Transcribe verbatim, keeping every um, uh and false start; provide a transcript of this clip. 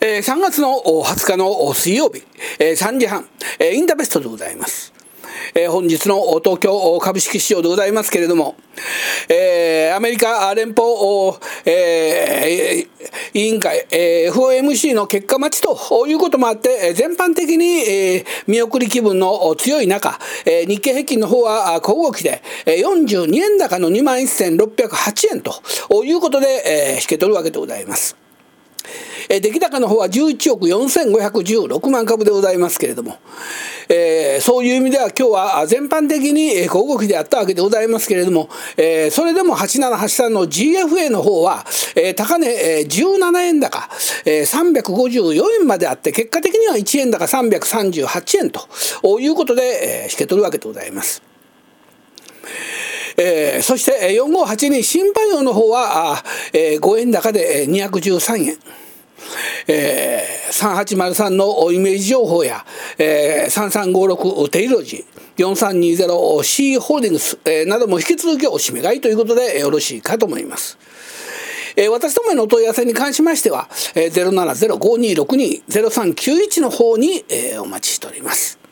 えー、さんがつのはつかの水曜日、えー、さんじはん、えー、インターベストでございます。えー、本日の東京株式市場でございますけれども、えー、アメリカ連邦、えー、委員会、えー、エフオーエムシー の結果待ちということもあって、全般的に、えー、見送り気分の強い中、えー、日経平均の方は小動きでよんじゅうにえん高の にまんせんろっぴゃくはちえんということで、えー、引け取るわけでございます。出来高の方はじゅういちおくよんせんごひゃくじゅうろくまんかぶでございますけれども、えー、そういう意味では今日は全般的に小動きであったわけでございますけれども、えー、それでもはちななはちさんの ジーエフエー の方は、えー、高値、えー、じゅうななえん高、えー、さんびゃくごじゅうよえんまであって、結果的にはいちえん高さんびゃくさんじゅうはちえんということで、えー、引け取るわけでございます。えー、そしてよんごはちに新パイオの方は、えー、ごえん高でにひゃくじゅうさんえん、えー、さんはちまるさんのイメージ情報や、えー、さんさんごろくテイロジー、よんさんにゼロシー ホールディングス、えー、なども引き続きおしめ買いということでよろしいかと思います。えー、私どもへのお問い合わせに関しましては、えー、ゼロななゼロごにろくにゼロさんきゅういちの方に、えー、お待ちしております。